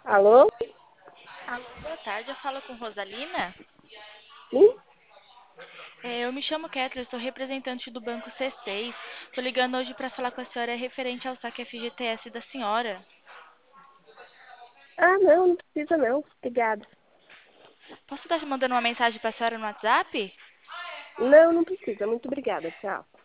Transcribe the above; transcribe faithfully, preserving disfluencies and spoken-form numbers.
Alô? Alô, boa tarde. Eu falo com Rosalina. Sim? É, eu me chamo Kathleen, sou representante do Banco C seis. Estou ligando hoje para falar com a senhora referente ao saque F G T S da senhora. Ah, não, não precisa não. Obrigada. Posso estar mandando uma mensagem para a senhora no WhatsApp? Não, não precisa. Muito obrigada. Tchau.